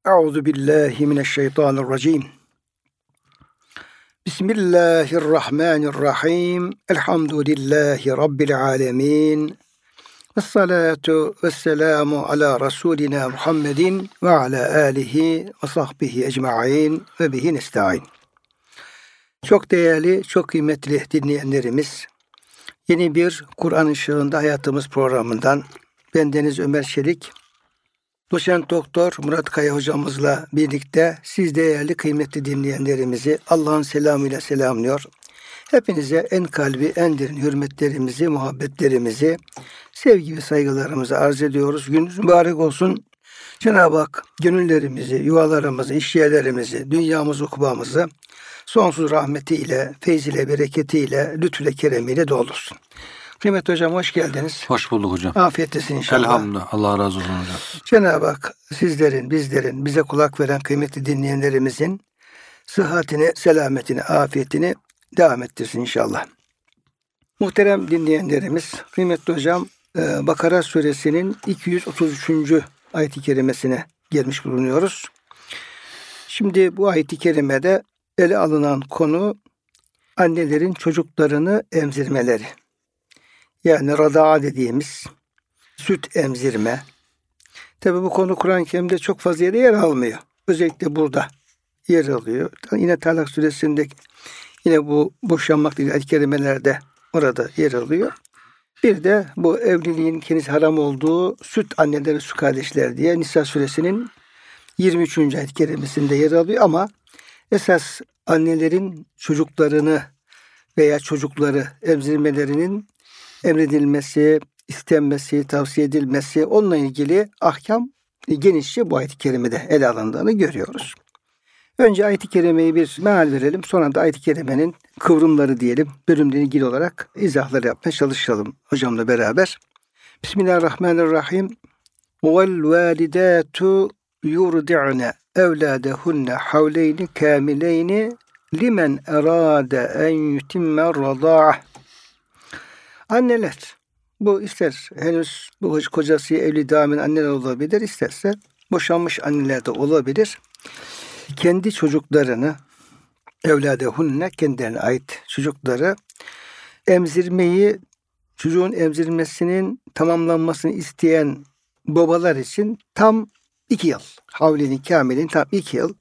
Euzu billahi mineşşeytanirracim. Bismillahirrahmanirrahim. Elhamdülillahi rabbil alamin. Vessalatu vesselamu ala rasulina Muhammedin ve ala alihi ve sahbihi ecmaîn ve bihi nestaîn. Çok değerli, çok kıymetli dinleyenlerimiz, yeni bir Kur'an Işığında Hayatımız programından bendeniz Ömer Çelik, Doçent Doktor Murat Kaya hocamızla birlikte siz değerli kıymetli dinleyenlerimizi Allah'ın selamıyla selamlıyor. Hepinize en kalbi, en derin hürmetlerimizi, muhabbetlerimizi, sevgi ve saygılarımızı arz ediyoruz. Gününüz mübarek olsun. Cenab-ı Hak gönüllerimizi, yuvalarımızı, işyerlerimizi, dünyamızı, ukbamızı sonsuz rahmetiyle, feyziyle, bereketiyle, lütfüyle, keremiyle doldursun. Kıymetli hocam hoş geldiniz. Hoş bulduk hocam. Afiyettesin inşallah. Elhamdülillah. Allah razı olsun hocam. Cenab-ı Hak sizlerin, bizlerin, bize kulak veren kıymetli dinleyenlerimizin sıhhatini, selametini, afiyetini devam ettirsin inşallah. Muhterem dinleyenlerimiz, kıymetli hocam, Bakara suresinin 233. ayet-i kerimesine gelmiş bulunuyoruz. Şimdi bu ayet-i kerimede ele alınan konu annelerin çocuklarını emzirmeleri. Yani radaa dediğimiz süt emzirme. Tabi bu konu Kur'an-ı Kerim'de çok fazla yere yer almıyor. Özellikle burada yer alıyor. Yine Talak suresinde yine bu boşanmak gibi ayet-i kerimelerde orada yer alıyor. Bir de bu evliliğin kendisi haram olduğu süt anneleri, su kardeşler diye Nisa suresinin 23. ayet-i kerimesinde yer alıyor ama esas annelerin çocuklarını veya çocukları emzirmelerinin emredilmesi, istenmesi, tavsiye edilmesi, onunla ilgili ahkam genişçe bu ayet-i kerimede ele alındığını görüyoruz. Önce ayet-i kerimeyi bir meal verelim. Sonra da ayet-i kerimenin kıvrımları diyelim, bölümle ilgili olarak izahları yapmaya çalışalım hocamla beraber. Bismillahirrahmanirrahim. Vel validatu yurdi'ne evladehunne havleyni kamileyni limen erade en yutimme rada'ah. Anneler, bu ister henüz bu kocası evli devam eden anneler olabilir, isterse boşanmış anneler de olabilir. Kendi çocuklarını, evladehunne, kendilerine ait çocukları emzirmeyi, çocuğun emzirmesinin tamamlanmasını isteyen babalar için tam 2 yıl, havlinin kamilin tam 2 yıl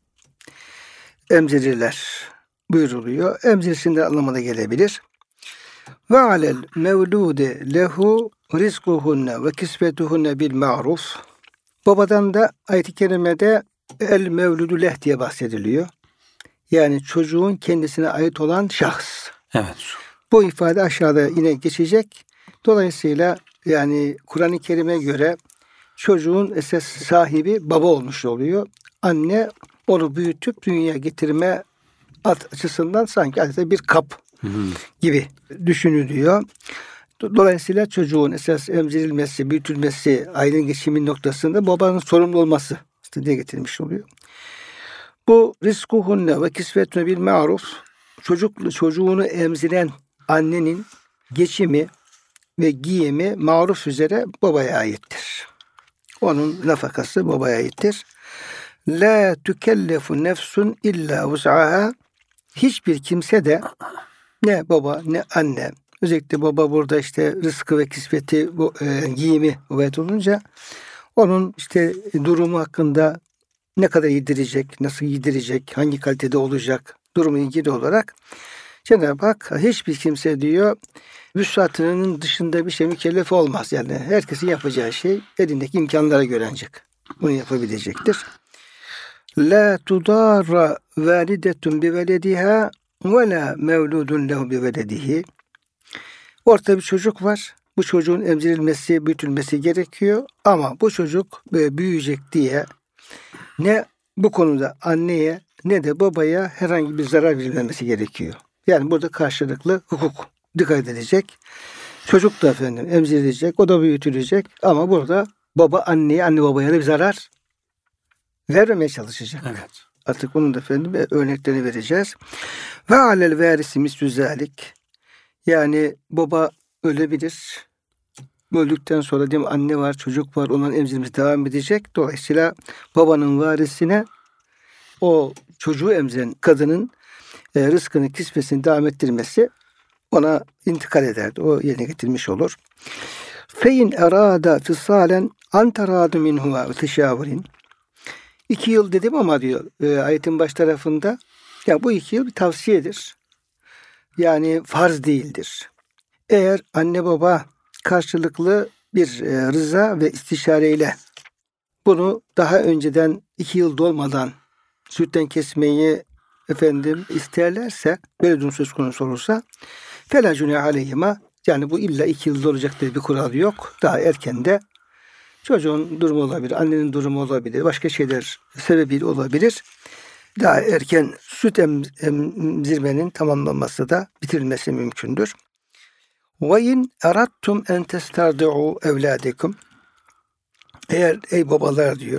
emzirirler buyuruluyor. Emzirsinler anlamına gelebilir. Ve alel mevlude lehu rizkuhunne ve kisvetuhunne bil ma'ruf. Babadan da ayet-i kerimede el mevludu leh diye bahsediliyor. Yani çocuğun kendisine ait olan şahıs. Evet. Bu ifade aşağıda yine geçecek. Dolayısıyla yani Kur'an-ı Kerim'e göre çocuğun esas sahibi baba olmuş oluyor. Anne onu büyütüp dünyaya getirme açısından sanki adeta bir kap gibi düşünülüyor. Dolayısıyla çocuğun esas emzirilmesi, büyütülmesi, ailenin geçimi noktasında babanın sorumlu olması diye getirilmiş oluyor. Bu rizkuhunne ve kisvetüne bil ma'ruf, çocuğunu emziren annenin geçimi ve giyimi maruf üzere babaya aittir. Onun nafakası babaya aittir. La tükellefu nefsun illa vus'aha. Hiçbir kimse de ne baba ne anne, özellikle baba burada işte rızkı ve kisveti, giyimi kuvvet olunca onun işte durumu hakkında ne kadar yedirecek, nasıl yedirecek, hangi kalitede olacak durumu ilgili olarak Cenab-ı Hak hiçbir kimse diyor vüsatının dışında bir şey mükellef olmaz. Yani herkesin yapacağı şey elindeki imkanlara göre ancak bunu yapabilecektir. La tudarra validetun bi velediha ve la mevludun lehu bi veledihi. Ortada bir çocuk var. Bu çocuğun emzirilmesi, büyütülmesi gerekiyor. Ama bu çocuk büyüyecek diye ne bu konuda anneye ne de babaya herhangi bir zarar verilmemesi gerekiyor. Yani burada karşılıklı hukuk dikkat edilecek. Çocuk da emzirilecek, o da büyütülecek. Ama burada baba anneye, anne babaya da bir zarar vermemeye çalışacak. Evet. Artık bunun da örneklerini vereceğiz. Ve alel verisi mislü zalik. Yani baba ölebilir. öldükten sonra değil mi, anne var, çocuk var, onların emzirmesi devam edecek. Dolayısıyla babanın varisine o çocuğu emziren kadının rızkını, kisvesini devam ettirmesi ona intikal ederdi. O yerine getirmiş olur. Fein erada fisalen antaradu minhu ve teşavurin. 2 yıl dedim ama diyor ayetin baş tarafında, ya bu 2 yıl bir tavsiyedir. Yani farz değildir. Eğer anne baba karşılıklı bir rıza ve istişareyle bunu daha önceden 2 yıl dolmadan sütten kesmeyi isterlerse, böyle durum söz konusu olursa فَلَا جُنَاهَ عَلَيْهِمَا, yani bu illa 2 yılda olacak diye bir kural yok. Daha erken de çocuğun durumu olabilir, annenin durumu olabilir, başka şeyler sebebiyle olabilir. Daha erken süt emzirmenin tamamlanması da bitirilmesi mümkündür. وَاِنْ اَرَدْتُمْ اَنْ تَسْتَرْضِعُوا اَوْلَادِكُمْ. Eğer ey babalar diyor,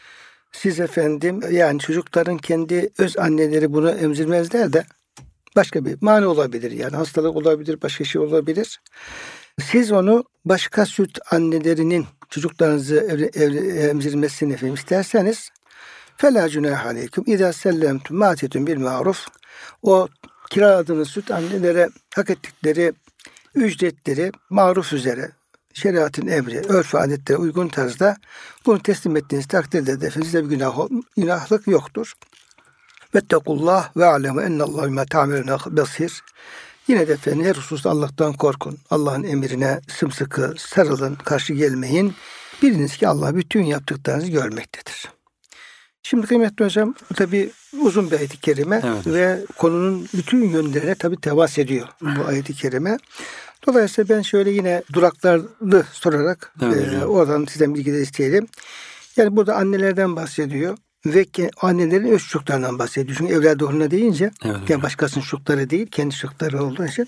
siz yani çocukların kendi öz anneleri bunu emzirmezler de başka bir mani olabilir, yani hastalık olabilir, başka şey olabilir. Siz onu başka süt annelerinin çocuklarınızı emzirmesini isterseniz فَلَا جُنَاهَ عَلَيْكُمْ اِذَا سَلَّمْتُمْ مَاتِتُمْ بِالْمَعْرُفِ. O kiraladığınız süt annelere hak ettikleri ücretleri maruf üzere, şeriatın emri, örf ve adetlere uygun tarzda bunu teslim ettiğiniz takdirde de size bir günahlık yoktur. Vettekullah ve alemu ennallahu bima ta'melune basir. Yine de her hususta Allah'tan korkun. Allah'ın emrine sımsıkı sarılın, karşı gelmeyin. Biliniz ki Allah bütün yaptıklarınızı görmektedir. Şimdi kıymetli hocam, tabi uzun bir ayet-i kerime, evet, ve konunun bütün yönlerine tabi temas ediyor bu ayet-i kerime. Dolayısıyla ben şöyle yine duraklarlı sorarak oradan sizden bilgi de isteyelim. Yani burada annelerden bahsediyor ve annelerin öz çocuklarından bahsediyor. Çünkü evlat doğruna deyince yani başkasının çocukları değil, kendi çocukları olduğu için.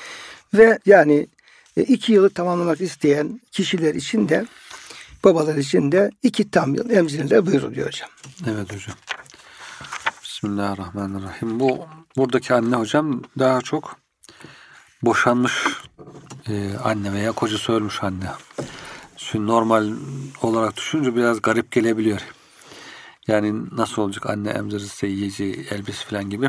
Ve yani 2 yılı tamamlamak isteyen kişiler için de, babalar için de 2 tam yıl emzirirler buyuruluyor hocam. Evet hocam. Bismillahirrahmanirrahim. Buradaki anne hocam daha çok boşanmış anne veya kocası ölmüş anne. Şimdi normal olarak düşününce biraz garip gelebiliyor. Yani nasıl olacak, anne emzirirse yiyeceği, elbise falan gibi.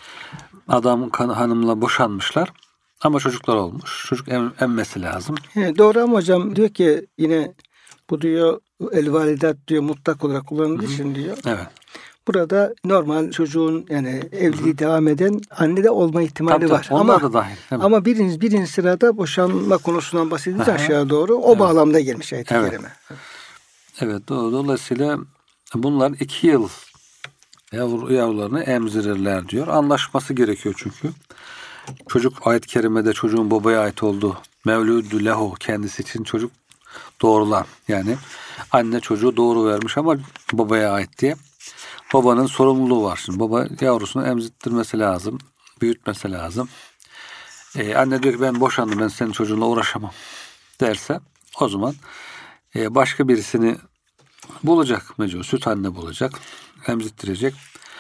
Adam hanımla boşanmışlar ama çocuklar olmuş. Çocuk emmesi lazım. Doğru ama hocam diyor ki yine bu diyor el-validat diyor mutlak olarak kullanıldığı için diyor. Evet. Burada normal çocuğun yani evliliği devam eden anne de olma ihtimali var. Onlar da dahil. Ama birinci sırada boşanma konusundan bahsedince aşağı doğru o bağlamda gelmiş ayet-i kerime. Evet. Dolayısıyla bunlar 2 yıl yavrularını emzirirler diyor. Anlaşması gerekiyor çünkü. Çocuk ayet-i kerimede çocuğun babaya ait olduğu, mevludü lehu, kendisi için çocuk doğrulan, yani anne çocuğu doğru vermiş ama babaya ait diye. Babanın sorumluluğu var. Şimdi baba yavrusunu emzirtmesi lazım, büyütmesi lazım. Anne diyor ki ben boşandım, ben senin çocuğunla uğraşamam derse o zaman başka birisini bulacak mecbur. Süt anne bulacak, emzirttirecek.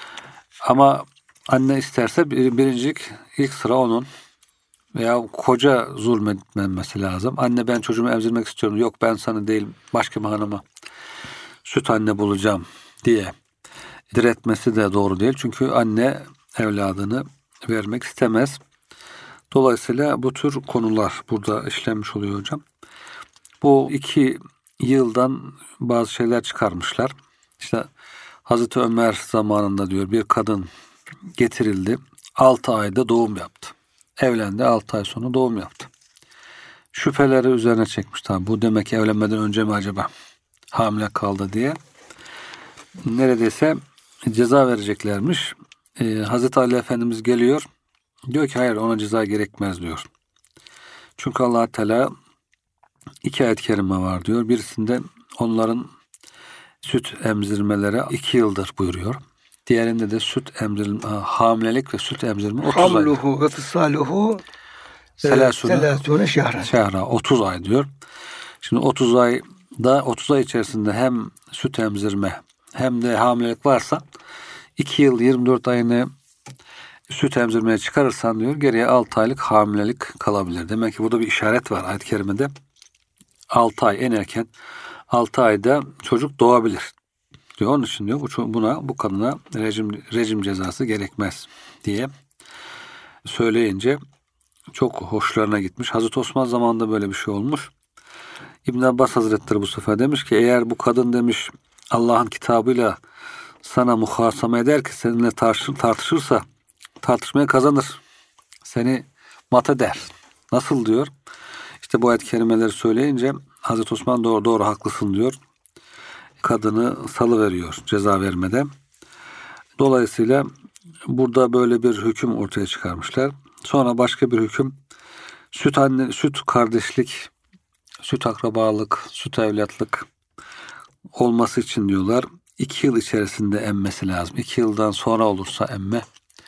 Ama anne isterse ilk sıra onun, veya koca zulmetmemesi lazım. Anne ben çocuğumu emzirmek istiyorum. Yok ben sana değil başka bir hanıma süt anne bulacağım diye diretmesi de doğru değil. Çünkü anne evladını vermek istemez. Dolayısıyla bu tür konular burada işlenmiş oluyor hocam. Bu 2 yıldan bazı şeyler çıkarmışlar. İşte Hazreti Ömer zamanında diyor bir kadın getirildi. 6 ayda doğum yaptı. Evlendi, 6 ay sonra doğum yaptı. Şüpheleri üzerine çekmiş tabi. Bu demek ki evlenmeden önce mi acaba hamile kaldı diye. Neredeyse ceza vereceklermiş. Hazreti Ali Efendimiz geliyor. Diyor ki hayır, ona ceza gerekmez diyor. Çünkü Allah Teala 2 ayet-i kerime var diyor. Birisinde onların süt emzirmeleri 2 yıldır buyuruyor. Diğerinde de hamilelik ve süt emzirme 30 ay. Hamluhu ve fisaluhu selasune şehra 30 ay diyor. Şimdi 30 ay içerisinde hem süt emzirme hem de hamilelik varsa 2 yıl 24 ayını süt emzirmeye çıkarırsan diyor geriye 6 aylık hamilelik kalabilir. Demek ki burada bir işaret var ayet-i kerimede. 6 ay en erken 6 ayda çocuk doğabilir diyor. Onun için diyor bu kadına rejim cezası gerekmez diye söyleyince çok hoşlarına gitmiş. Hazreti Osman zamanında böyle bir şey olmuş. İbn Abbas Hazretleri bu sefer demiş ki eğer bu kadın demiş Allah'ın kitabıyla sana muhaseme eder ki seninle tartışırsa tartışmaya kazanır. Seni mat eder. Nasıl diyor? İşte bu ayet-i kerimeleri söyleyince Hazreti Osman doğru haklısın diyor. Kadını salıveriyor ceza vermeden. Dolayısıyla burada böyle bir hüküm ortaya çıkarmışlar. Sonra başka bir hüküm süt kardeşlik, süt akrabalık, süt evlatlık olması için diyorlar 2 yıl içerisinde emmesi lazım. 2 yıldan sonra olursa emme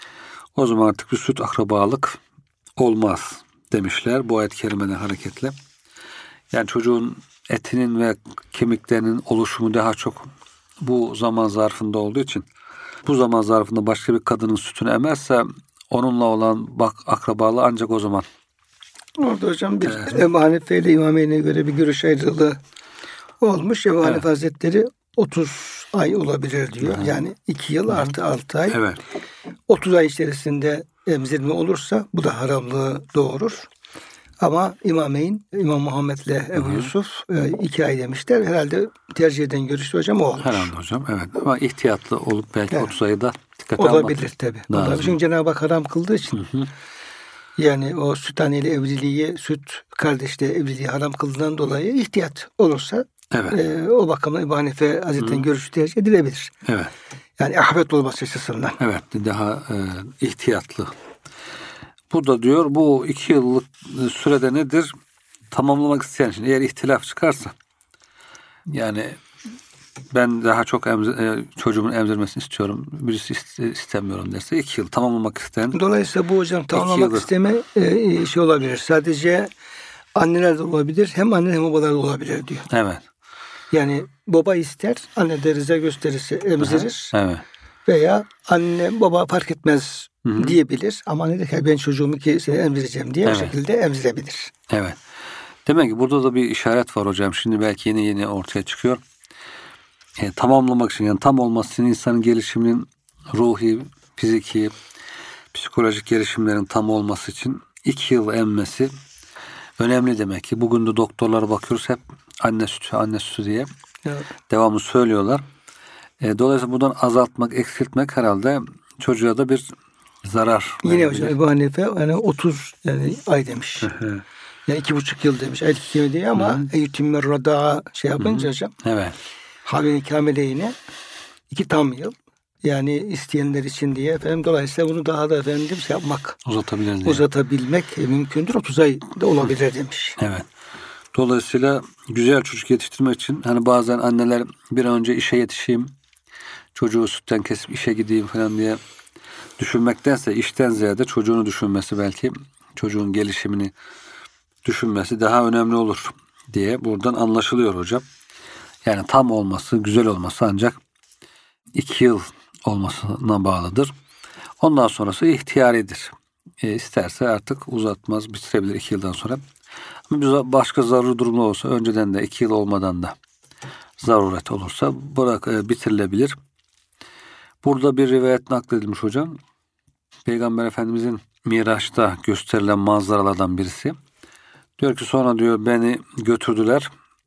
o zaman artık bir süt akrabalık olmaz demişler bu ayet-i kerimeden hareketle. Yani çocuğun etinin ve kemiklerinin oluşumu daha çok bu zaman zarfında olduğu için bu zaman zarfında başka bir kadının sütünü emerse onunla olan akrabalığı ancak o zaman. Orada hocam bir Ebu Hanife ile İmameyn'e göre bir görüş ayrılığı olmuş. Ebu Hanife Hazretleri 30 ay olabilir diyor. Evet. Yani 2 yıl artı 6 ay. Evet. 30 ay içerisinde emzirme olursa bu da haramlığı doğurur. Ama İmameyn, İmam Muhammed ile Ebu Yusuf 2 ay demişler. Herhalde tercih eden görüşte hocam o olmuş. Herhalde hocam evet. Ama ihtiyatlı olup belki 30 ayı da dikkate olabilir tabii. Olabilir. Çünkü Cenab-ı Hak haram kıldığı için. Yani o süt anneyle evliliği, süt kardeşle evliliği haram kıldığından dolayı ihtiyat olursa o bakımdan İbn Hanife Hazretleri'nin görüşü tercih edilebilir. Evet. Yani ahvet olması açısından. Evet. Daha ihtiyatlı. Bu da diyor bu 2 yıllık sürede nedir? Tamamlamak isteyen için eğer ihtilaf çıkarsa yani ben daha çok çocuğumun emzirmesini istiyorum. Birisi istemiyorum derse 2 yıl tamamlamak isteyen. Dolayısıyla bu hocam tamamlamak isteme şey olabilir. Sadece anneler de olabilir. Hem anne hem babalar da olabilir diyor. Evet. Yani baba ister, anne de rıza gösterirse emzirir. Evet. Veya anne baba fark etmez diyebilir. Ama anne de ki ben çocuğumu 2 sene emzireceğim diye o şekilde emzirebilir. Evet. Demek ki burada da bir işaret var hocam. Şimdi belki yeni ortaya çıkıyor. Tamamlamak için yani tam olması için insanın gelişiminin ruhi, fiziki, psikolojik gelişimlerin tam olması için 2 yıl emmesi önemli demek ki. Bugün de doktorlara bakıyoruz hep anne sütü diye devamlı söylüyorlar. Dolayısıyla buradan azaltmak, eksiltmek herhalde çocuğa da bir zarar. Yine hocam Ebu Hanife yani 30 ay demiş. Yani 2,5 yıl demiş. Ayet-i kerime değil ama eyyütümme rada'a şey yapınca hocam. Evet. Havle-i Kamile'yine 2 tam yıl. Yani isteyenler için diye efendim dolayısıyla bunu daha da şey yapmak. Uzatabilmek mümkündür. 30 ay da olabilir demiş. Evet. Dolayısıyla güzel çocuk yetiştirmek için hani bazen anneler bir an önce işe yetişeyim, çocuğu sütten kesip işe gideyim falan diye düşünmektense işten ziyade çocuğunu düşünmesi belki çocuğun gelişimini düşünmesi daha önemli olur diye buradan anlaşılıyor hocam. Yani tam olması, güzel olması ancak 2 yıl olmasına bağlıdır. Ondan sonrası ihtiyaridir. İsterse artık uzatmaz, bitirebilir 2 yıldan sonra. Ama başka zaruri durumda olsa önceden de 2 yıl olmadan da zaruret olursa bitirilebilir. Burada bir rivayet nakledilmiş hocam. Peygamber Efendimizin Miraç'ta gösterilen manzaralardan birisi. Diyor ki sonra diyor beni götürdüler.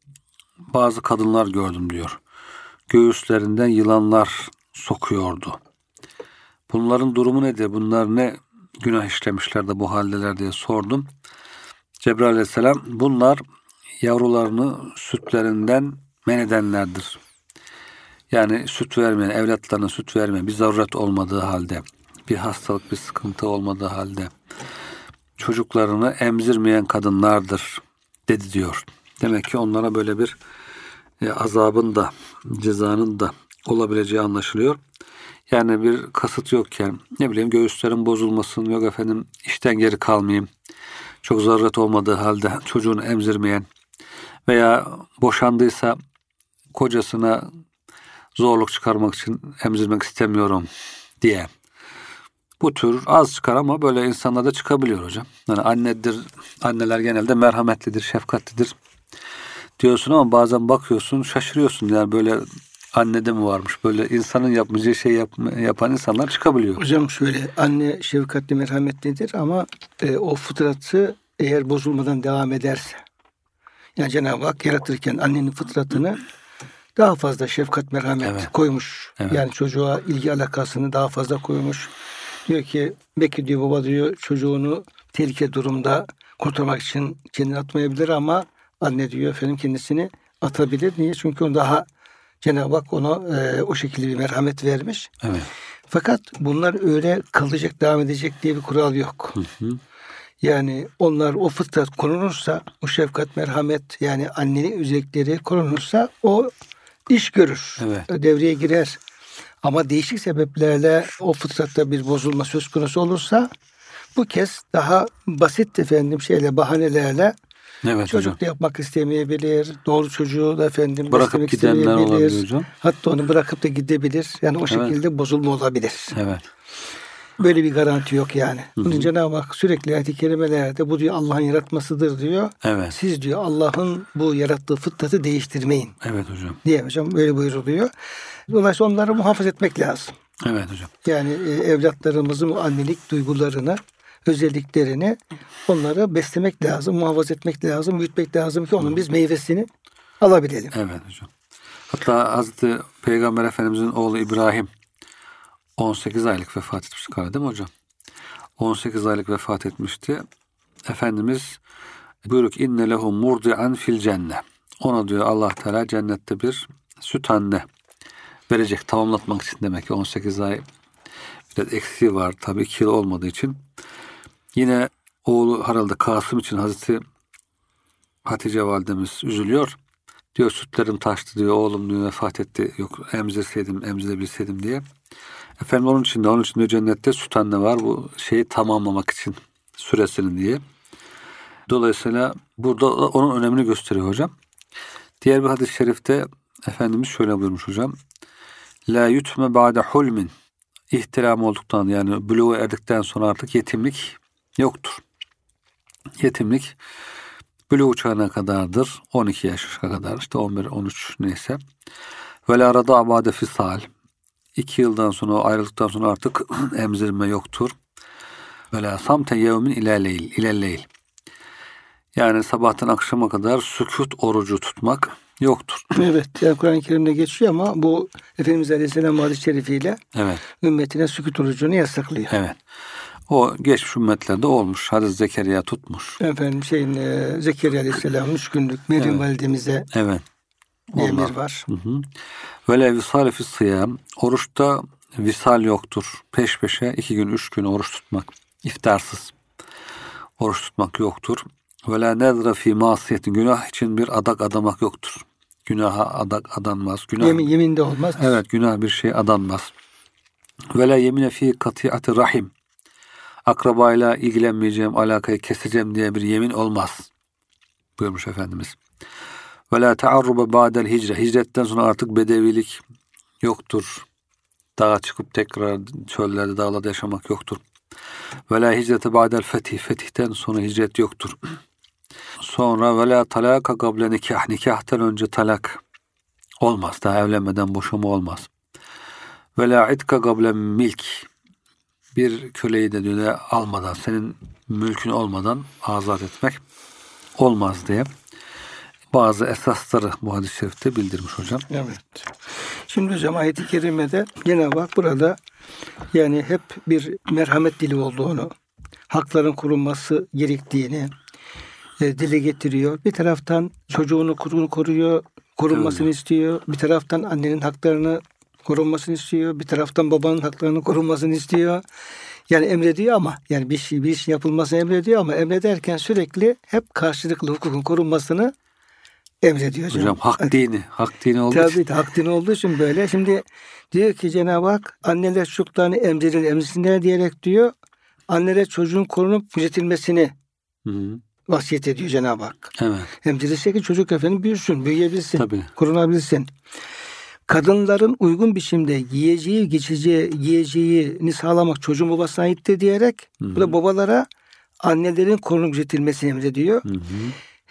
Bazı kadınlar gördüm diyor. Göğüslerinden yılanlar sokuyordu. Bunların durumu nedir? Bunlar ne günah işlemişler de bu haldeler diye sordum. Cebrail Aleyhisselam bunlar yavrularını sütlerinden men edenlerdir. Yani süt vermeyen, evlatlarına süt vermeyen bir zaruret olmadığı halde, bir hastalık, bir sıkıntı olmadığı halde çocuklarını emzirmeyen kadınlardır dedi diyor. Demek ki onlara böyle bir azabın da, cezanın da olabileceği anlaşılıyor. Yani bir kasıt yokken ne bileyim göğüslerin bozulmasın, yok efendim işten geri kalmayayım, çok zaruret olmadığı halde çocuğunu emzirmeyen veya boşandıysa kocasına zorluk çıkarmak için emzirmek istemiyorum diye. Bu tür az çıkar ama böyle insanlarda çıkabiliyor hocam. Yani anneler genelde merhametlidir, şefkatlidir. diyorsun ama bazen bakıyorsun şaşırıyorsun. Yani böyle annede mi varmış? Böyle insanın yapmayacağı şey yapan insanlar çıkabiliyor. Hocam şöyle, anne şefkatli merhametlidir ama o fıtratı eğer bozulmadan devam ederse, yani Cenab-ı Hak yaratırken annenin fıtratını daha fazla şefkat merhamet Evet. koymuş. Evet. Yani çocuğa ilgi alakasını daha fazla koymuş. Diyor ki belki diyor baba diyor çocuğunu tehlike durumda kurtarmak için kendini atmayabilir ama anne diyor efendim kendisini atabilir. Niye? Çünkü onu daha Cenab-ı Hak ona o şekilde bir merhamet vermiş. Evet. Fakat bunlar öyle kalacak, devam edecek diye bir kural yok. Hı hı. Yani onlar o fıtrat korunursa, o şefkat, merhamet yani annenin özellikleri korunursa o iş görür, Evet. devreye girer. Ama değişik sebeplerle o fıtratta bir bozulma söz konusu olursa bu kez daha basit bahanelerle Evet çocuk hocam. da yapmak istemeyebilir. Doğru çocuğu da Bırakıp beslemek gidenler olabiliyor istemeyebilir. hocam. Hatta onu bırakıp da gidebilir. Yani o Evet. şekilde bozulma olabilir. Evet. Böyle bir garanti yok yani. Hı Bunun hı. Cenab-ı Hak sürekli ayet-i kerimelerde bu diyor Allah'ın yaratmasıdır diyor. Evet. Siz diyor Allah'ın bu yarattığı fıtratı değiştirmeyin Evet hocam. diye hocam böyle buyuruluyor. Dolayısıyla onları muhafaza etmek lazım. Evet hocam. Yani evlatlarımızın o annelik duygularını, özelliklerini onları beslemek lazım, muhafaza etmek lazım, büyütmek lazım ki onun biz meyvesini alabilelim. Evet hocam. Hatta Hazreti Peygamber Efendimizin oğlu İbrahim 18 aylık vefat etmişti galiba, değil mi hocam? 18 aylık vefat etmişti. Efendimiz buyuruyor ki inne lehu murdi'an fil cenne. Ona diyor Allah Teala cennette bir süt anne verecek, tamamlatmak için demek ki 18 ay biraz eksiği var. Tabii 2 yıl olmadığı için. Yine oğlu herhalde Kasım için Hazreti Hatice validemiz üzülüyor. Diyor sütlerim taştı diyor. Oğlum diyor vefat etti. Yok emzirebilseydim diye. Efendim onun için diyor cennette süt anne var. Bu şeyi tamamlamak için süresini diye. Dolayısıyla burada onun önemini gösteriyor hocam. Diğer bir hadis-i şerifte Efendimiz şöyle buyurmuş hocam. La yutme ba'de hulmin. İhtiram olduktan yani buluğa erdikten sonra artık yetimlik yoktur. Yetimlik buluğ çağına kadardır. 12 yaşa kadar işte 11-13 neyse. Ve la rada abade fisal. 2 yıldan sonra ayrıldıktan sonra artık emzirme yoktur. Ve la samte yevmin ilelleyl. Yani sabahtan akşama kadar sükut orucu tutmak yoktur. Evet, yani Kur'an-ı Kerim'de geçiyor ama bu Efendimiz Aleyhisselam hadis-i şerifiyle Evet. ümmetine sükut orucunu yasaklıyor. Evet. O geçmiş ümmetlerde olmuş. Hazreti Zekeriya tutmuş. Efendim Zekeriya Aleyhisselam 3 günlük Meryem Evet. validemize Evet. emir var. Ve la visale fis sıyam. Oruçta visal yoktur. Peş peşe 2 gün 3 gün oruç tutmak. İftarsız. Oruç tutmak yoktur. Ve la nedre fi masiyeti. Günah için bir adak adamak yoktur. Günaha adak adanmaz. Yemin de olmaz. Evet, günah bir şey adanmaz. Ve la yemine fi kati'ati rahim. Akrabayla ilgilenmeyeceğim, alakayı keseceğim diye bir yemin olmaz. Buyurmuş Efendimiz. Ve la taarruba ba'del hicre. Hicretten sonra artık bedevilik yoktur. Dağa çıkıp tekrar çöllerde, dağlarda yaşamak yoktur. Ve la hicrete ba'del fetih. Fetihten sonra hicret yoktur. Sonra ve la talaka gable nikah. Nikahtan önce talak olmaz. Daha evlenmeden boşama olmaz. Ve la itka gable milk. Bir köleyi de diyor almadan, senin mülkün olmadan azat etmek olmaz diye bazı esasları bu hadis-i şerifte bildirmiş hocam. Evet. Şimdi hocam ayet-i kerimede Cenab-ı Hak burada yani hep bir merhamet dili olduğunu, hakların korunması gerektiğini dile getiriyor. Bir taraftan çocuğunu koruyor, korunmasını istiyor. Bir taraftan annenin haklarını korunmasını istiyor. Bir taraftan babanın haklarını korunmasını istiyor. Yani emrediyor ama yani bir iş yapılmasını emrediyor ama emrederken sürekli hep karşılıklı hukukun korunmasını emrediyor Hocam hak dini olduğu Tabii, için. hak dini olduğu için böyle. Şimdi diyor ki Cenab-ı Hak anneler çocuklarını emzirsinler diyerek diyor. Anneler çocuğun korunup gözetilmesini vasiyet ediyor Cenab-ı Hak. Evet. Emzirirse ki çocuk efendim büyüyebilsin, Tabii. korunabilsin. Kadınların uygun biçimde giyeceğini sağlamak çocuğun babasına aittir diyerek bu da babalara annelerin korunup gözetilmesini emrediyor.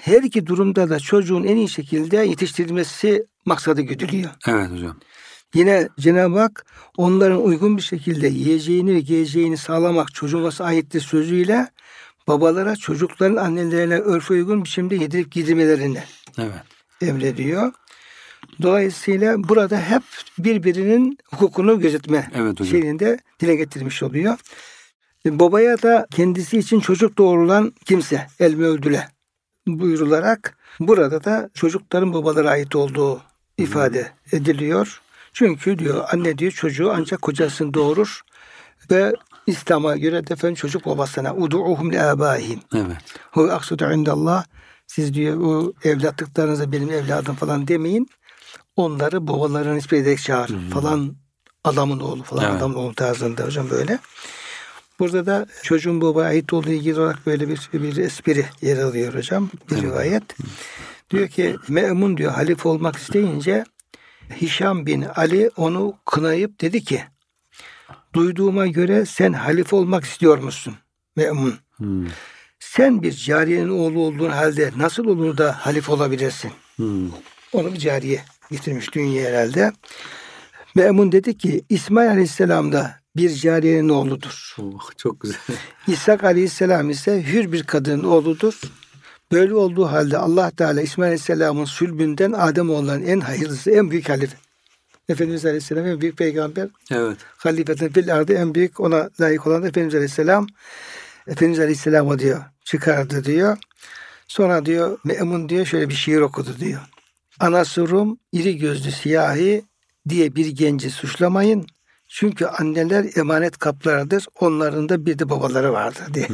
her iki durumda da çocuğun en iyi şekilde yetiştirilmesi maksadı güdülüyor. Evet hocam. Yine Cenab-ı Hak onların uygun bir şekilde yiyeceğini ve giyeceğini sağlamak çocuğuna aittir sözüyle babalara çocukların annelerine örfe uygun biçimde yedirip giydirmelerini emrediyor. Dolayısıyla burada hep birbirinin hukukunu gözetme şeyinde dile getirmiş oluyor. Babaya da kendisi için çocuk doğurulan kimse el mevdüle buyurularak burada da çocukların babalara ait olduğu ifade ediliyor. Çünkü diyor anne diyor çocuğu ancak kocasını doğurur ve İslam'a göre de efendim çocuk babasına udu'uhum li abaihim. Evet. Hu aksudu indallah. Siz diyor o evlatlıklarınıza benim evladım falan demeyin. Onları babalarına nispet ederek çağırın. Falan adamın oğlu falan adamın oğlu tarzında hocam böyle. Burada da çocuğun babaya ait olduğu ilgili olarak böyle bir espri yer alıyor hocam. Bir rivayet. Diyor ki Me'mun diyor halife olmak isteyince Hişam bin Ali onu kınayıp dedi ki duyduğuma göre sen halife olmak istiyor musun Me'mun? Sen bir cariyenin oğlu olduğun halde nasıl olur da halife olabilirsin? Onu bir cariye getirmiş dünya herhalde. Me'mun dedi ki İsmail Aleyhisselam da bir cariyenin oğludur. Çok güzel. İshak Aleyhisselam ise hür bir kadının oğludur. Böyle olduğu halde Allah Teala İsmail Aleyhisselam'ın sülbünden Ademoğullarının en hayırlısı, en büyük halife. Efendimiz Aleyhisselam en büyük peygamber. Evet. Halifeten fil ardı en büyük ona layık olan Efendimiz Aleyhisselam. Efendimiz Aleyhisselam'ı diyor çıkardı diyor. Sonra diyor Me'mun diyor şöyle bir şiir okudu diyor. Anası Rum iri gözlü siyahi diye bir genci suçlamayın. Çünkü anneler emanet kaplarıdır. Onların da bir de babaları vardır diye.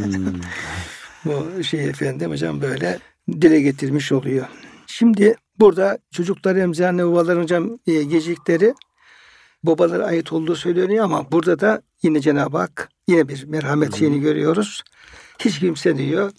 Bu efendim hocam böyle dile getirmiş oluyor. Şimdi burada çocukları emziren anne babaların hocam gecikleri babalara ait olduğu söyleniyor ama burada da yine Cenab-ı Hak yine bir merhamet şeyini görüyoruz. Hiç kimse diyor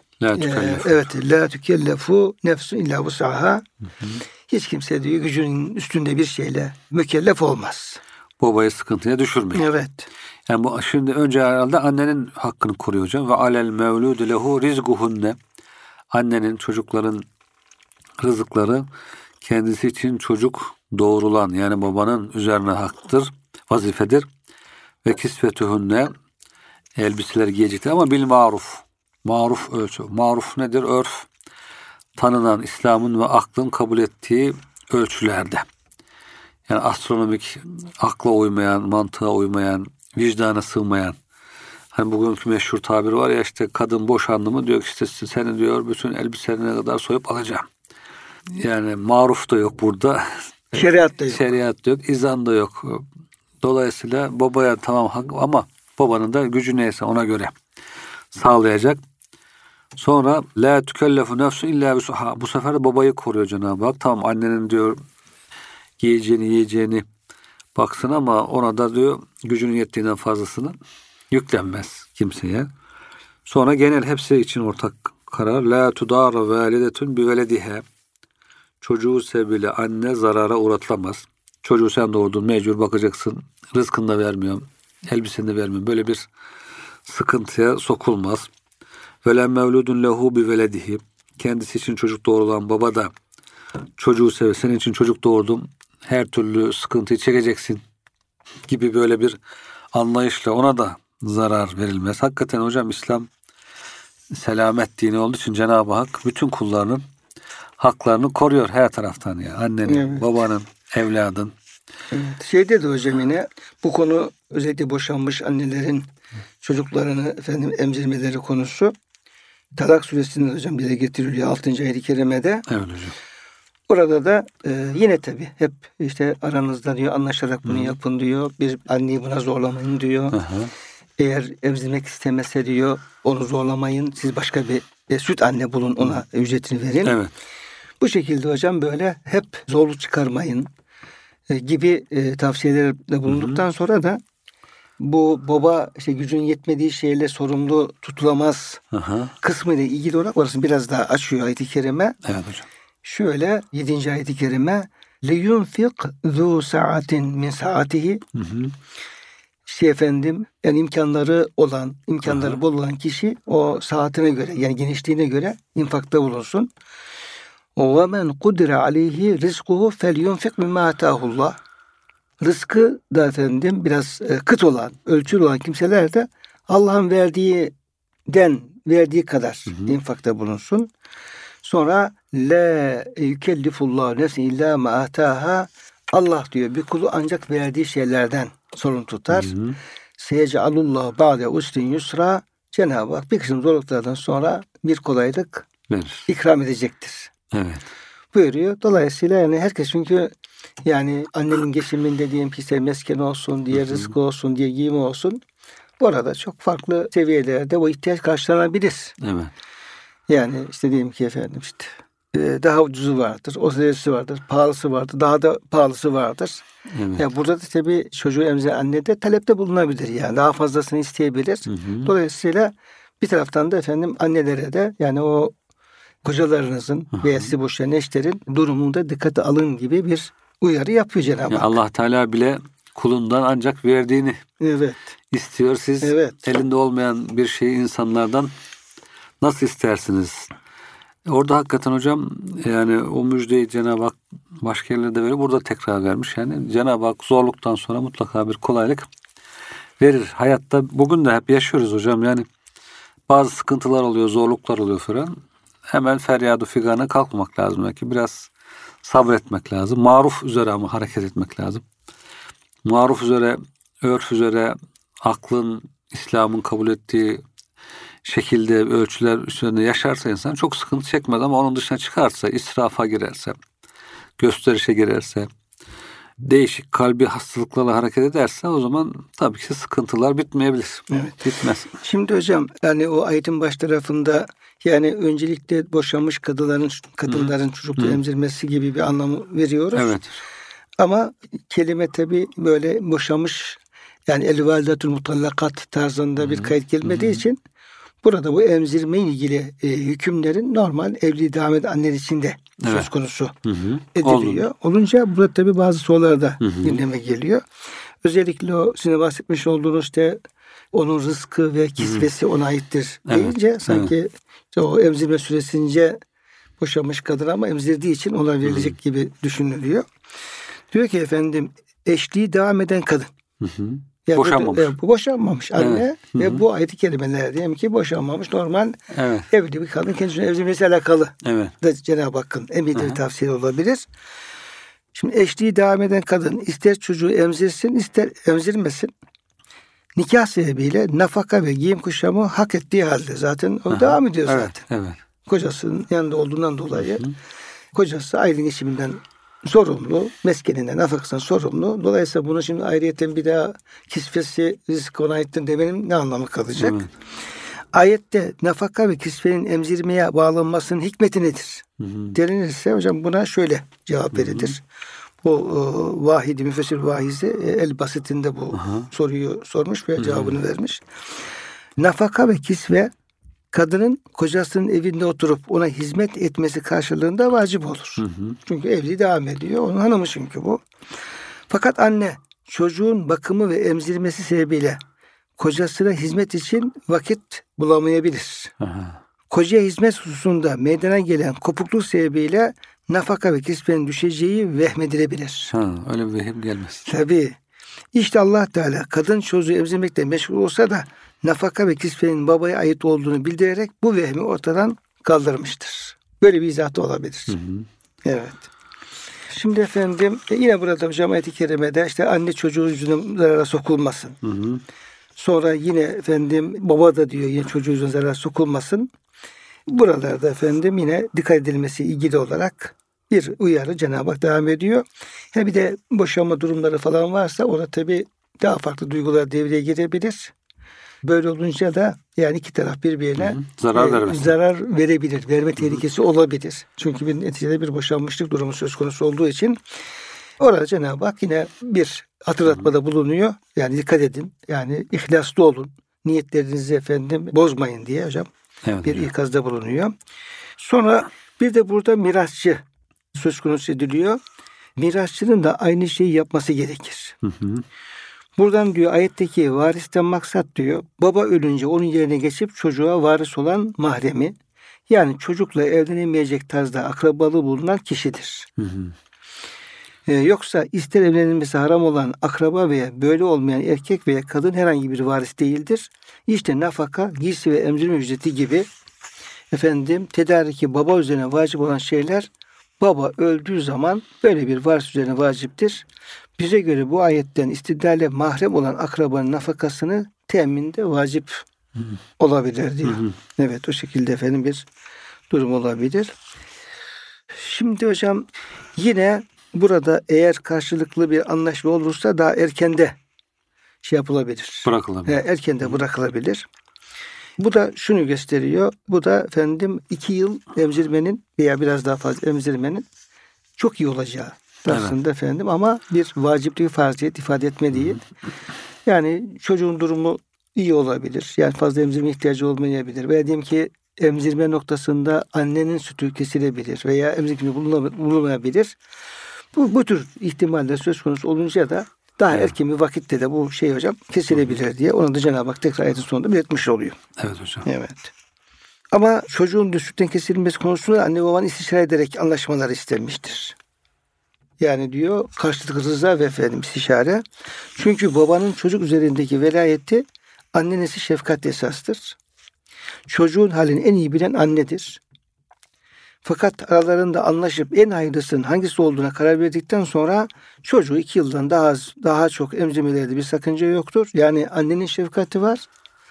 la tükellefu nefsun illa vus'aha. Hiç kimse diyor gücünün üstünde bir şeyle mükellef olmaz. Babayı sıkıntıya düşürmeyin. Evet. Yani bu şimdi önce herhalde annenin hakkını koruyor hocam. Ve alel mevludu lehu rizguhunne. Annenin, çocukların rızıkları kendisi için çocuk doğurulan yani babanın üzerine haktır, vazifedir. Ve kisvetuhunne elbiseler giyecektir ama bil maruf. Maruf ölçü. Maruf nedir? Örf. Tanınan İslam'ın ve aklın kabul ettiği ölçülerde. Yani astronomik, akla uymayan, mantığa uymayan, vicdana sığmayan. Hani bugünkü meşhur tabir var ya işte kadın boşandı mı diyor ki işte seni diyor bütün elbiselerine kadar soyup alacağım. Yani maruf da yok burada. Şeriat da yok. Şeriat da yok, izan da yok. Dolayısıyla babaya tamam hak ama babanın da gücü neyse ona göre sağlayacak. Sonra la tükellefu nefsu illa bisuha. Bu sefer de babayı koruyor Cenab-ı Hak. Tamam annenin diyor yiyeceğini baksın ama ona da diyor gücünün yettiğinden fazlasını yüklenmez kimseye. Sonra genel hepsi için ortak karar. La tudara validetun bi velediha. Çocuğu sebebiyle anne zarara uğratılamaz. Çocuğu sen doğurdun mecbur bakacaksın. Rızkını da vermiyorum. Elbiseni de vermiyorum. Böyle bir sıkıntıya sokulmaz. Vele mevludun lehu bi veledihi. Kendisi için çocuk doğurulan baba da çocuğu sever. Senin için çocuk doğurdum. Her türlü sıkıntıyı çekeceksin gibi böyle bir anlayışla ona da zarar verilmez. Hakikaten hocam İslam selamet dini olduğu için Cenab-ı Hak bütün kullarının haklarını koruyor her taraftan ya. Annenin, babanın, evladın. Evet. Şeyde de hocam yine bu konu özellikle boşanmış annelerin çocuklarını emzirmeleri konusu Talak suresinde hocam dile getiriliyor 6. ayet-i kerimede. Evet hocam. Orada da yine tabii hep işte aranızda diyor anlaşarak bunu yapın diyor. Bir anneyi buna zorlamayın diyor. Eğer emzirmek istemese diyor onu zorlamayın. Siz başka bir süt anne bulun ona ücretini verin. Evet. Bu şekilde hocam böyle hep zorluk çıkarmayın gibi tavsiyelerde bulunduktan sonra da bu baba işte gücün yetmediği şeyle sorumlu tutulamaz kısmıyla ilgili olarak orasını biraz daha açıyor ayet-i kerime. Evet hocam. Şöyle 7. ayet-i kerime liyunfik zu sa'atin min sa'atihi yani imkanları bol olan kişi o saatine göre yani genişliğine göre infakta bulunsun. وَمَنْ قُدِرَ عَلَيْهِ رِزْقُهُ فَلْيُنْفِقْ مِمَّا آتَاهُ اللّٰهُ. Rızkı da efendim biraz kıt olan, ölçülü olan kimseler de Allah'ın verdiği kadar infakta bulunsun. Sonra la yükellifullahu nefsen illa ma ataha. Allah diyor bir kulu ancak verdiği şeylerden sorumlu tutar. Seyecalullahu ba'de usrin yusra. Cenab-ı Hak bir kısım zorluklardan sonra bir kolaylık verir, ikram edecektir. Evet. Buyuruyor. Dolayısıyla yani herkes çünkü yani annenin geçiminde diyelim ki işte mesken olsun diye, rızkı olsun diye, giyimi olsun. Bu arada çok farklı seviyelerde o ihtiyaç karşılanabilir. Evet. Yani işte diyelim ki efendim işte daha ucuzu vardır, o seviyesi vardır, pahalısı vardır, daha da pahalısı vardır. Evet. Yani burada da tabii çocuğu emziren anne de talepte bulunabilir yani daha fazlasını isteyebilir. Dolayısıyla bir taraftan da efendim annelere de yani o kocalarınızın veya sizi boşayan eşlerin durumunda dikkate alın gibi bir uyarı yapıyor Cenab-ı Hak. Allah Teala bile kulundan ancak verdiğini Evet. istiyor. Siz elinde olmayan bir şeyi insanlardan nasıl istersiniz? Orada hakikaten hocam yani o müjdeyi Cenab-ı Hak başka yerlerde veriyor. Burada tekrar vermiş. Yani Cenab-ı Hak zorluktan sonra mutlaka bir kolaylık verir. Hayatta bugün de hep yaşıyoruz hocam. Yani bazı sıkıntılar oluyor, zorluklar oluyor falan. Hemen feryadu figana kalkmamak lazım. Belki biraz sabretmek lazım. Maruf üzere ama hareket etmek lazım. Maruf üzere, örf üzere, aklın, İslam'ın kabul ettiği şekilde, ölçüler üzerinde yaşarsa insan çok sıkıntı çekmez ama onun dışına çıkarsa, israfa girerse, gösterişe girerse, değişik kalbi hastalıklarla hareket ederse o zaman tabii ki sıkıntılar bitmeyebilir. Evet. Bitmez. Şimdi hocam yani o ayetin baş tarafında yani öncelikle boşanmış kadınların çocukları emzirmesi gibi bir anlamı veriyoruz. Evet. Ama kelime tabii böyle boşanmış yani el-validatül mutallakat tarzında bir kayıt gelmediği için burada bu emzirme ilgili hükümlerin normal evliliği devam eden anneler için de söz konusu ediliyor. Olunca burada tabii bazı sorular da gündeme geliyor. Özellikle o sizin bahsetmiş olduğunuz işte onun rızkı ve kisvesi ona aittir deyince sanki işte o emzirme süresince boşanmış kadın ama emzirdiği için ona verilecek gibi düşünülüyor. Diyor ki efendim eşliği devam eden kadın. Yani boşanmamış. Boşanmamış anne ve bu ayet-i kerimeler diyelim ki boşanmamış normal evli bir kadın kendisine emzirmesi alakalı da Cenab-ı Hakk'ın emri tavsiye olabilir. Şimdi eşliği devam eden kadın ister çocuğu emzirsin ister emzirmesin nikah sebebiyle nafaka ve giyim kuşamı hak ettiği halde zaten o devam ediyor zaten. Evet. Kocasının yanında olduğundan dolayı kocası aile geçiminden sorumlu, meskeninden, nafakasından sorumlu. Dolayısıyla bunu şimdi ayrıyeten bir daha kisvesi rızkı ona aittir demenin ne anlamı kalacak? Ayette nafaka ve kisvenin emzirmeye bağlanmasının hikmeti nedir? Denilirse hocam buna şöyle cevap verilir. Bu Vahidi, Müfessir Vahizi El-Basit'inde bu soruyu sormuş ve cevabını vermiş. Nafaka ve kisve kadının kocasının evinde oturup ona hizmet etmesi karşılığında vacip olur. Çünkü evliliği devam ediyor. Onun hanımı çünkü bu. Fakat anne çocuğun bakımı ve emzirmesi sebebiyle kocasına hizmet için vakit bulamayabilir. Kocaya hizmet hususunda meydana gelen kopukluk sebebiyle nafaka ve kisvenin düşeceği vehmedilebilir. Öyle bir vehim gelmez. Tabii. İşte Allah Teala kadın çocuğu emzirmekle meşgul olsa da nafaka ve kisvenin babaya ait olduğunu bildirerek bu vehmi ortadan kaldırmıştır. Böyle bir izah da olabilir. Evet. Şimdi efendim yine burada hocam ayet-i kerimede işte anne çocuğu yüzüne zarara sokulmasın. Sonra yine efendim baba da diyor yine çocuğu yüzüne zarara sokulmasın. Buralarda efendim yine dikkat edilmesi ilgili olarak bir uyarı Cenab-ı Hak devam ediyor. Bir de boşanma durumları falan varsa orada tabii daha farklı duygular devreye girebilir. Böyle olunca da yani iki taraf birbirine zarar verebilir. Verme tehlikesi olabilir. Çünkü bir neticede bir boşanmışlık durumu söz konusu olduğu için orada Cenab-ı Hak yine bir hatırlatmada bulunuyor. Yani dikkat edin. Yani ihlaslı olun. Niyetlerinizi efendim bozmayın diye hocam bir ikazda bulunuyor. Sonra bir de burada mirasçı söz konusu ediliyor. Mirasçının da aynı şeyi yapması gerekir. Buradan diyor ayetteki varisten maksat diyor baba ölünce onun yerine geçip çocuğa varis olan mahremi Yani çocukla evlenemeyecek tarzda akrabalığı bulunan kişidir. Yoksa ister evlenilmesi haram olan akraba veya böyle olmayan erkek veya kadın herhangi bir varis değildir. İşte nafaka, giysi ve emzirme ücreti gibi tedariki baba üzerine vacip olan şeyler baba öldüğü zaman böyle bir varis üzerine vaciptir. Bize göre bu ayetten istidlalle mahrem olan akrabanın nafakasını teminde vacip olabilir diyor. Evet, o şekilde bir durum olabilir. Şimdi hocam yine burada eğer karşılıklı bir anlaşma olursa daha erkende yapılabilir. Bırakılabilir. Erkende bırakılabilir. Bu da şunu gösteriyor. Bu da 2 yıl emzirmenin veya biraz daha fazla emzirmenin çok iyi olacağı. Aslında ama bir vaciplik, farziyet ifade etme değil. Yani çocuğun durumu iyi olabilir. Yani fazla emzirme ihtiyacı olmayabilir. Veya diyelim ki emzirme noktasında annenin sütü kesilebilir veya emzirme bulunmayabilir. Bu tür ihtimaller söz konusu olunca da daha erken bir vakitte de bu hocam kesilebilir diye onu da Cenab-ı Hak tekrar ayetin sonunda belirtmiş oluyor. Evet hocam. Evet. Ama çocuğun sütten kesilmesi konusunda anne babanın istişare ederek anlaşmaları istenmiştir. Yani diyor karşılıklı rıza ve istişare. Çünkü babanın çocuk üzerindeki velayeti annenesi şefkat esastır. Çocuğun halini en iyi bilen annedir. Fakat aralarında anlaşıp en hayırlısının hangisi olduğuna karar verdikten sonra çocuğu 2 yıldan daha çok emzirmelerde bir sakınca yoktur. Yani annenin şefkati var.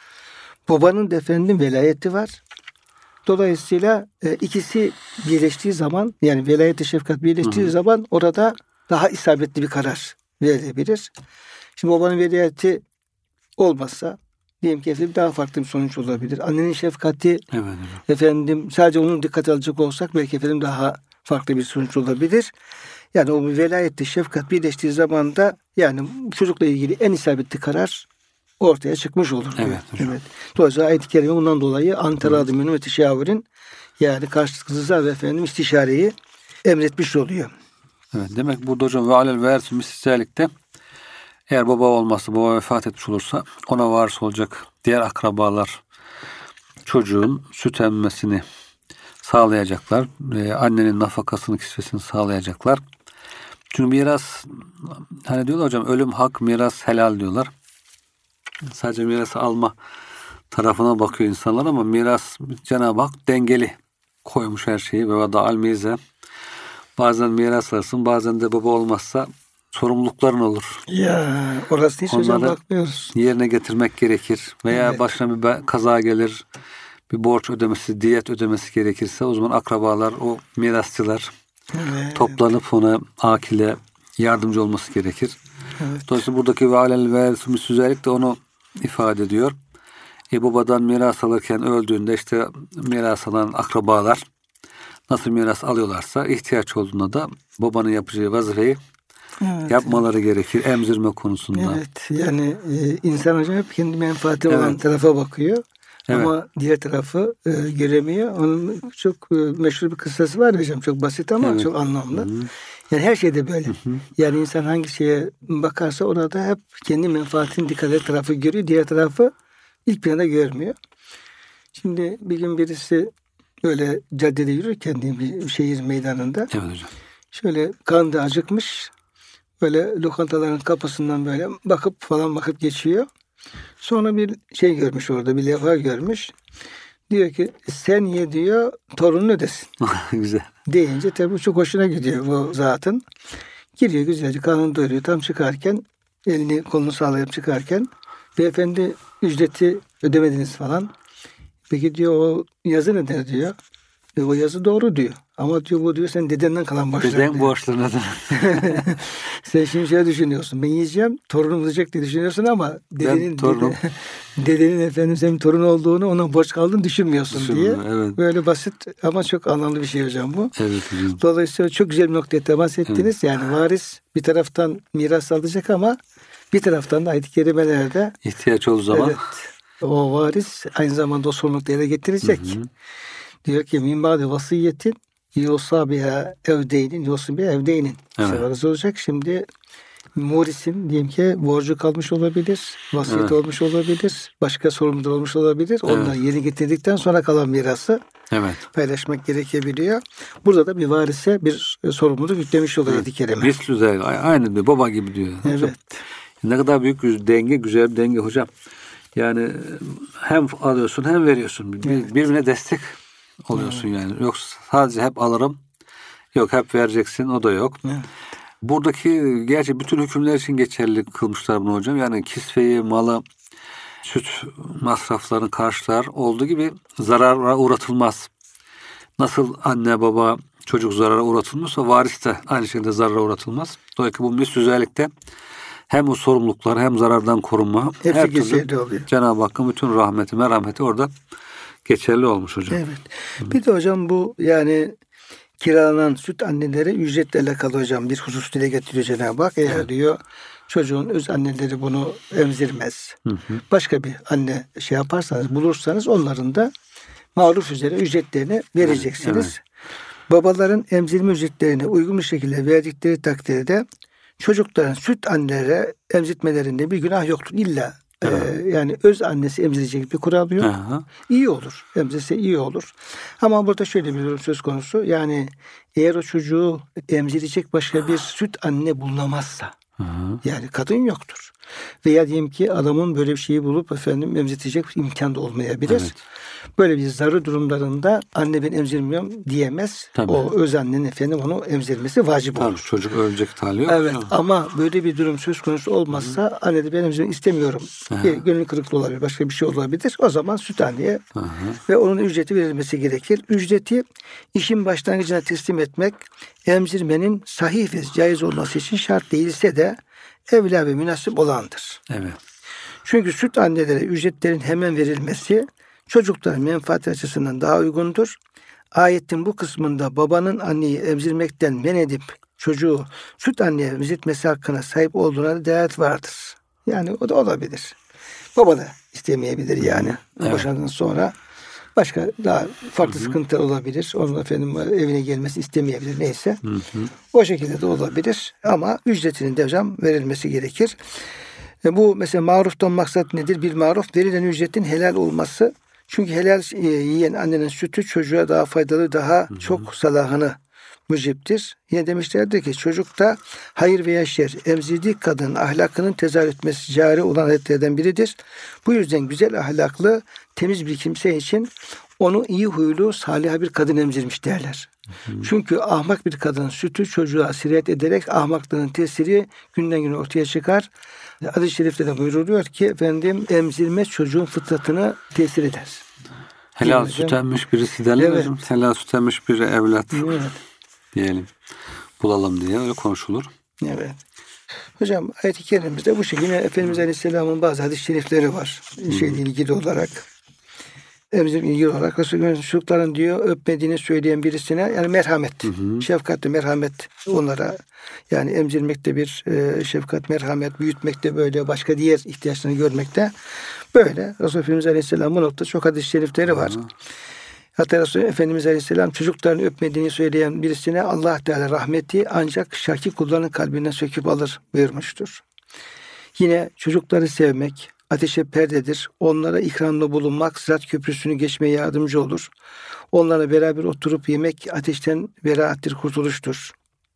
Babanın velayeti var. Dolayısıyla ikisi birleştiği zaman, yani velayet ve şefkat birleştiği zaman orada daha isabetli bir karar verilebilir. Şimdi babanın velayeti olmazsa diyelim ki daha farklı bir sonuç olabilir. Annenin şefkati sadece onun dikkate alacak olsak belki daha farklı bir sonuç olabilir. Yani o velayette şefkat birleştiği zaman da yani çocukla ilgili en isabetli karar ortaya çıkmış olur. Evet. Dolayısıyla ayet-i kerime bundan dolayı anteradı minhum ve teşavurin, yani karşılıklı rıza ve istişareyi emretmiş oluyor. Evet, demek burada hocam ve alel versi mislilikte eğer baba vefat etmiş olursa ona varis olacak diğer akrabalar çocuğun süt emmesini sağlayacaklar. Annenin nafakasını, kisvesini sağlayacaklar. Çünkü miras, hani diyorlar hocam, ölüm hak, miras helal diyorlar. Sadece miras alma tarafına bakıyor insanlar ama miras Cenab-ı Hak dengeli koymuş her şeyi. Ve vada'al mize. Bazen miras alırsın, bazen de baba olmazsa sorumlulukların olur. Ya orası hiç hocam bakmıyoruz. Yerine getirmek gerekir. Veya başına bir kaza gelir, bir borç ödemesi, diyet ödemesi gerekirse o zaman akrabalar, o mirasçılar toplanıp ona akile yardımcı olması gerekir. Dolayısıyla buradaki ve alel versi mislilik de onu ifade ediyor. Babadan miras alırken öldüğünde işte miras alan akrabalar nasıl miras alıyorlarsa ihtiyaç olduğunda da babanın yapacağı vazifeyi yapmaları gerekir emzirme konusunda. Evet, yani insan hocam hep kendi menfaati olan tarafa bakıyor. Ama diğer tarafı göremiyor. Onun çok meşhur bir kıssası var hocam. Çok basit ama çok anlamlı. Yani her şeyde böyle. Yani insan hangi şeye bakarsa orada hep kendi menfaatini dikkat eden tarafı görüyor. Diğer tarafı ilk planda görmüyor. Şimdi bir gün birisi böyle caddede yürürken bir şehir meydanında. Evet hocam. Şöyle karnı acıkmış. Böyle lokantaların kapısından böyle bakıp geçiyor. Sonra bir görmüş orada, bir levha görmüş. Diyor ki sen ye diyor, torunun ödesin. Güzel. Deyince tabii çok hoşuna gidiyor bu zatın. Giriyor güzelce, karnını doyuruyor. Tam çıkarken, elini kolunu sağlayıp çıkarken, beyefendi ücreti ödemediniz falan. Peki diyor o yazı nedir diyor. O yazı doğru diyor. Ama diyor bu diyor sen dedenden kalan borçlar. Deden borçlarına da. Sen şimdi düşünüyorsun. Ben yiyeceğim, torunum olacak diye düşünüyorsun ama dedenin senin torun olduğunu, ona borç kaldığını düşünmüyorsun diye. Evet. Böyle basit ama çok anlamlı bir şey hocam bu. Evet. Dolayısıyla çok güzel bir noktaya temas ettiniz. Evet. Yani varis bir taraftan miras alacak ama bir taraftan da ayet-i kerimelerde ihtiyaç olduğu zaman o varis aynı zamanda o sorumlulukları yerine getirecek. Diyor ki min ba'de vasiyetin yusa biha evdeynin. İşte orası olacak. Şimdi Murisin diyelim ki borcu kalmış olabilir, vasiyet Evet. olmuş olabilir, başka sorumlular olmuş olabilir. Onlar yerine getirdikten sonra kalan mirası Evet. paylaşmak gerekebiliyor. Burada da bir varise bir sorumluluk yüklemiş oluyor ayet-i kerime. Mislü zevk. Aynı diyor. Baba gibi diyor. Evet. Ne kadar büyük bir denge, güzel bir denge hocam. Yani hem alıyorsun hem veriyorsun. Birbirine destek oluyorsun yani. Yoksa sadece hep alırım. Yok hep vereceksin. O da yok. Evet. Buradaki gerçi bütün hükümler için geçerli kılmışlar bunu hocam. Yani kisveyi, malı, süt masraflarını karşılar. Olduğu gibi zarara uğratılmaz. Nasıl anne baba çocuk zarara uğratılmışsa varis de aynı şekilde zarara uğratılmaz. Dolayısıyla bu mislü zevkte hem o sorumluluklar hem zarardan korunma Hepsi her türlü geçerli oluyor. Cenab-ı Hakk'ın bütün rahmeti, merhameti orada geçerli olmuş hocam. Evet. Bir de hocam bu yani kiralanan süt anneleri ücretle alakalı hocam bir husus dile getiriyor Cenab-ı Hak. Eğer diyor çocuğun öz anneleri bunu emzirmez. Başka bir anne şey yaparsanız bulursanız onların da maruf üzere ücretlerini vereceksiniz. Evet. Babaların emzirme ücretlerini uygun bir şekilde verdikleri takdirde çocukların süt annelere emzirtmelerinde bir günah yoktur. İlla yani öz annesi emzirecek bir kural yok. Aha. İyi olur. Emzirse iyi olur. Ama burada şöyle bir durum söz konusu. Yani eğer o çocuğu emzirecek başka bir süt anne bulunamazsa yani kadın yoktur. Veya diyelim ki adamın böyle bir şeyi bulup emzirtecek imkan da olmayabilir. Evet. Böyle bir zarı durumlarında anne ben emzirmiyorum diyemez. Tabii. O öz annenin onu emzirmesi vacip Tabii olur. çocuk ölecek hali yok. Evet ama böyle bir durum söz konusu olmazsa anne de ben emzirmek istemiyorum. Bir gönül kırıklığı olabilir, başka bir şey olabilir. O zaman süt anneye ve onun ücreti verilmesi gerekir. Ücreti işin başlangıcına teslim etmek emzirmenin sahih ve caiz olması için şart değilse de evla ve münasip olandır. Evet. Çünkü süt annelere ücretlerin hemen verilmesi çocukların menfaati açısından daha uygundur. Ayetin bu kısmında babanın anneyi emzirmekten men edip çocuğu süt anneye emzirtmesi hakkına sahip olduğuna da delalet vardır. Yani o da olabilir. Baba da istemeyebilir yani. Evet. Boşandıktan sonra başka daha farklı sıkıntılar olabilir. Onun evine gelmesi istemeyebilir neyse. O şekilde de olabilir. Ama ücretinin de hocam verilmesi gerekir. Bu mesela maruftan maksat nedir? Bir maruf verilen ücretin helal olması. Çünkü helal yiyen annenin sütü çocuğa daha faydalı, daha çok salahını müciptir. Yine demişlerdir ki çocukta hayır veya şer emzirdiği kadının ahlakının tezahür etmesi cari olan adetlerden biridir. Bu yüzden güzel ahlaklı, temiz bir kimse için onu iyi huylu, salih bir kadın emzirmiş derler. Çünkü ahmak bir kadının sütü çocuğa sirayet ederek ahmaklığın tesiri günden güne ortaya çıkar. Hadis-i şerifte de buyruluyor ki emzirme çocuğun fıtratını tesir eder. Helal süt emmiş birisi derler Evet. hocam. Helal süt emmiş bir evlat Evet. diyelim. Bulalım diye öyle konuşulur. Evet. Hocam ayet-i kerimemizde bu şekilde Efendimiz Aleyhisselam'ın bazı hadis-i şerifleri var. Şeyle ilgili olarak. Emzirme ilgili olarak Resulü'nün çocukların diyor öpmediğini söyleyen birisine yani merhamet, şefkatli merhamet onlara yani emzirmekte bir şefkat, merhamet, büyütmekte böyle başka diğer ihtiyaçlarını görmekte böyle. Resulü Efendimiz Aleyhisselam bu noktada çok hadis-i şerifleri var. Hatta Resulü Efendimiz Aleyhisselam çocuklarını öpmediğini söyleyen birisine Allah Teala rahmeti ancak şaki kullarının kalbinden söküp alır buyurmuştur. Yine çocukları sevmek ateşe perdedir. Onlara ikramda bulunmak Sırat Köprüsü'nü geçmeye yardımcı olur. Onlarla beraber oturup yemek ateşten beraattir, kurtuluştur.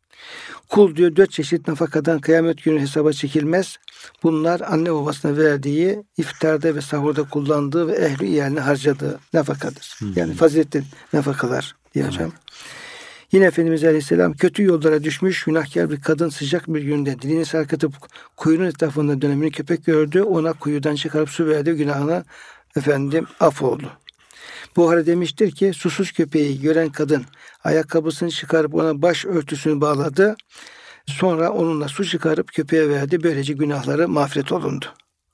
Kul diyor 4 çeşit nafakadan kıyamet günü hesaba çekilmez. Bunlar anne babasına verdiği, iftarda ve sahurda kullandığı ve ehli iyaline harcadığı nafakadır. Yani faziletli nafakalar diyeceğim. Yine Efendimiz Aleyhisselam kötü yollara düşmüş günahkar bir kadın sıcak bir günde dilini sarkıtıp kuyunun etrafında dönemini köpek gördü. Ona kuyudan çıkarıp su verdi. Günahına affoldu. Buhari demiştir ki susuz köpeği gören kadın ayakkabısını çıkarıp ona baş örtüsünü bağladı. Sonra onunla su çıkarıp köpeğe verdi. Böylece günahları mağfiret olundu.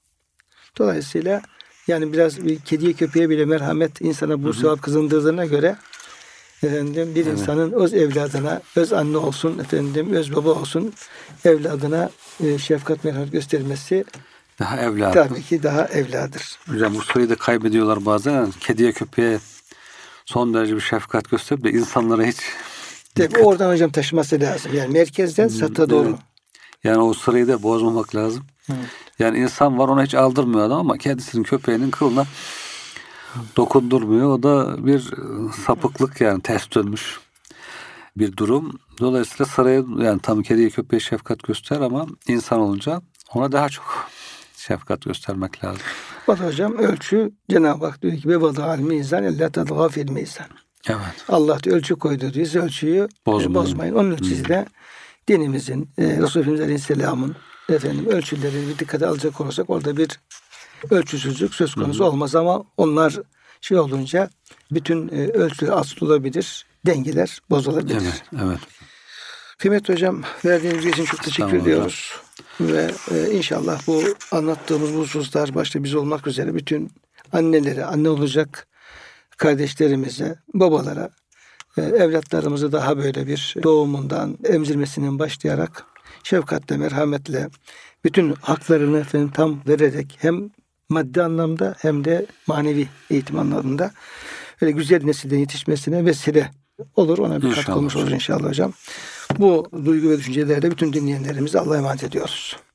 Dolayısıyla yani biraz bir kediye köpeğe bile merhamet insana bu sevap kazandırdığına göre bir insanın öz evladına, öz anne olsun, öz baba olsun evladına şefkat merhamet göstermesi daha evladı. Tabii ki daha evladır. Hocam bu soruyu da kaybediyorlar bazen. Kediye köpeğe son derece bir şefkat gösterip de insanlara hiç Tabii oradan hocam taşıması lazım. Yani merkezden sata doğru. Yani o sırayı da bozmamak lazım. Evet. Yani insan var, ona hiç aldırmıyor adam ama kendisinin köpeğinin kılına dokundurmuyor. O da bir sapıklık, yani ters dönmüş bir durum. Dolayısıyla sıraya, yani tam kediye köpeğe şefkat göster ama insan olunca ona daha çok şefkat göstermek lazım. O da hocam ölçü, Cenab-ı Hak diyor ki ve vada'al mizan ella tadgâ fil mizan. Evet. Allah diyor ölçü koydu diyor. Siz ölçüyü bozmayın. Onun için siz de dinimizin, Resulullah Aleyhisselam'ın ölçülerini bir dikkate alacak olursak orada bir ölçüsüzlük söz konusu olmaz ama onlar şey olunca bütün ölçüler asıl olabilir, dengeler bozulabilir. Evet, evet. Kıymetli hocam, verdiğiniz bilgi için çok teşekkür ediyoruz. Ve inşallah bu anlattığımız hususlar başta biz olmak üzere bütün annelere, anne olacak kardeşlerimize, babalara, evlatlarımızı daha böyle bir doğumundan, emzirmesinden başlayarak şefkatle, merhametle bütün haklarını tam vererek hem maddi anlamda hem de manevi eğitim anlamında öyle güzel nesilden yetişmesine vesile olur. Ona bir katkı olmuş olur inşallah hocam. Bu duygu ve düşüncelerle bütün dinleyenlerimizi Allah'a emanet ediyoruz.